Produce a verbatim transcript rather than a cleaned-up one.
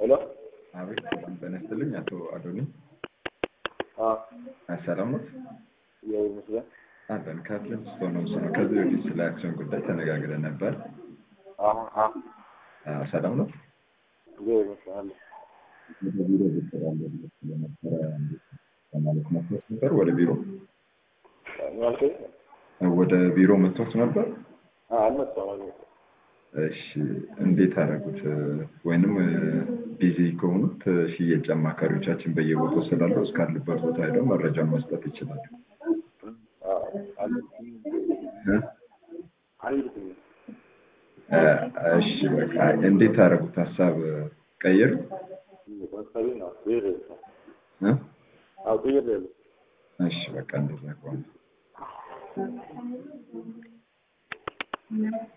ሄሎ አቤት ሰላም ጤና ይስጥልኝ አቶ አዶኒ። አዎ ሰላም ነው? ያው ይመስላል። አለን ካትልን ስቶኖስ ነው። ከዚህ በፊት ስለ አክሲዮን ጉዳይ ተነጋግረን ነበር። አዎ አዎ አዎ ሰላም ነው? ያው ይመስላል። ወደ ቢሮ ብትራለ ለነበረ ማለት ነበር ወደ ቢሮ ማለት ወደ ቢሮ መጥቶት ነበር? አዎ አልመጣም። እሺ እንዴት አደረጉት? ወይንም ቢዚ ከሆኑት ሽያጭ አማካሪዎቻችን በየቦታው ስላሉ እስካሉበት ቦታ ሄደው መረጃውን መስጠት ይችላሉ። እሺ በቃ እንዴት አደረጉት? ሀሳብ ቀይር እሺ በቃ እንደዛ ከሆነ